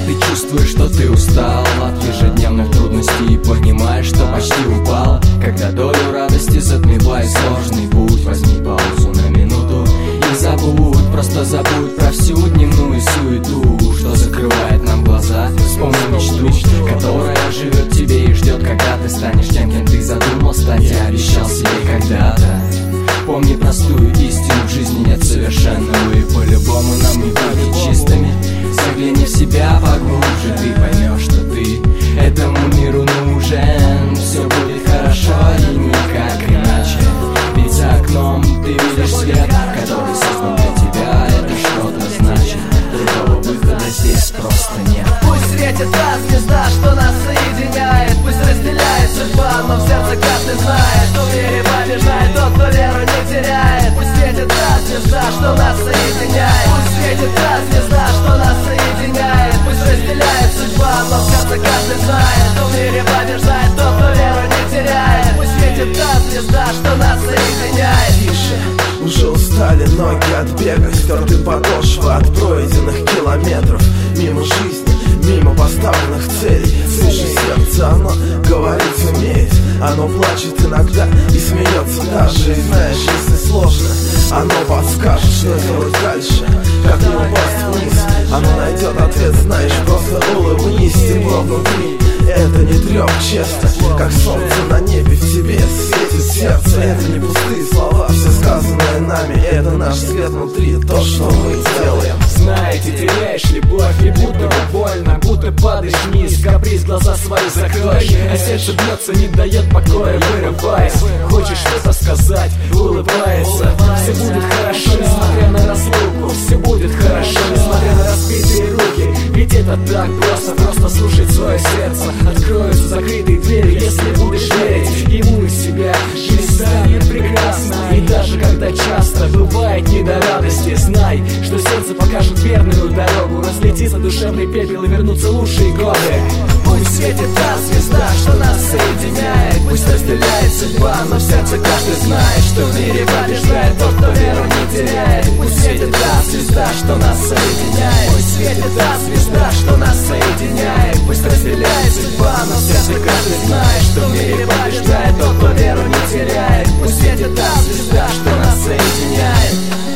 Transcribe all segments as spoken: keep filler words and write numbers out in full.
ты чувствуешь, что ты устал от ежедневных трудностей и понимаешь, что почти упал. Когда долю радости затмевает сложный путь, возьми паузу на минуту и забудь, просто забудь про всю дневную суету, что закрывает нам глаза. Вспомни мечту, которая живет в тебе и ждет, когда ты станешь тем, кем ты задумал стать и обещал себе когда-то. Помни простую истину, в жизни нет совершенного, и по-любому нам не быть чистыми. Загляни в себя поглубже, ты поймешь, что ты этому миру нужен. Все будет хорошо и никак иначе, ведь за окном ты видишь свет, который создан для тебя. Это что-то значит, другого выхода здесь просто нет. Пусть светит та звезда, что нас соединяет, пусть разделяет судьба, но в сердце каждый знает, что в мире побеждает тот, кто веру не теряет. Пусть светит та звезда, что нас соединяет, пусть светит та звезда, что нас соединяет, пусть разделяет судьба, но в сердце каждый знает, что в мире побеждает тот, кто веру не теряет. Пусть светит та звезда, что нас соединяет. Тише, уже устали ноги от бега, стерты подошвы от пройденных километров. Мимо жизни, мимо поставленных целей. Слушай сердце, оно говорить умеет. Оно плачет иногда и смеется даже. И знаешь, если сложно, оно подскажет, что делать дальше, как не упасть вниз. Оно найдет ответ, знаешь, просто улыбнись. Тепло внутри, это не трёп, честно, как солнце на небе в тебе светит сердце. Это не пустые слова, все сказанное нами, это наш свет внутри, то, что мы делаем. Знаете, теряешь любовь, и будто бы больно, будто падаешь вниз. Каприз, глаза свои закрой, а сердце бьется, не дает покоя, вырываясь. Хочешь что-то сказать, улыбается. Все будет хорошо, несмотря на разлуку. Все будет хорошо, несмотря на разбитые руки. Ведь это так просто, просто слушать свое сердце. Откроются закрытые двери, если будешь верить ему и себя. Жизнь станет прекрасна, и даже когда часто бывает не до радости, знай, что сердце покажет верную дорогу. Разлетится душевный пепел и вернутся лучшие годы. Пусть светит та звезда, что нас соединяет, пусть разделяет судьба, но в сердце каждый знает, что в мире побеждает тот, кто веру не теряет. Пусть светит та звезда, что нас соединяет, пусть светит та звезда, что нас соединяет, пусть разделяет судьба, но в сердце каждый знает, что в мире побеждает тот, кто веру не теряет. Пусть светит та звезда, что нас соединяет.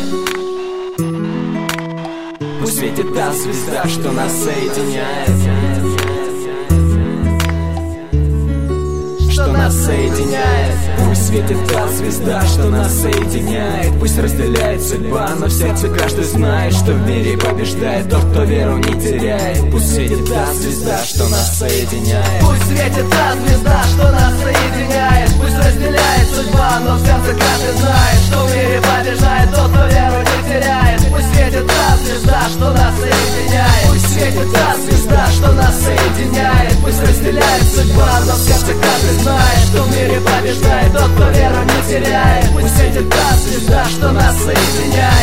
Пусть светит та звезда, что нас соединяет, что нас соединяет. Пусть светит та звезда, что нас соединяет, пусть разделяет судьба, но в сердце каждый знает, что в мире побеждает тот, кто веру не теряет. Пусть светит та звезда, что нас соединяет. Пусть светит та звезда, что нас соединяет, пусть разделяет судьба, но в сердце каждый знает, что в мире побеждает тот, кто веру не теряет. Пусть светит та звезда, что нас соединяет, пусть светит та звезда, что нас соединяет, пусть разделяет судьба, но в сердце каждый знает, что в мире побеждает тот, кто веру не теряет. Пусть светит та звезда, что нас соединяет.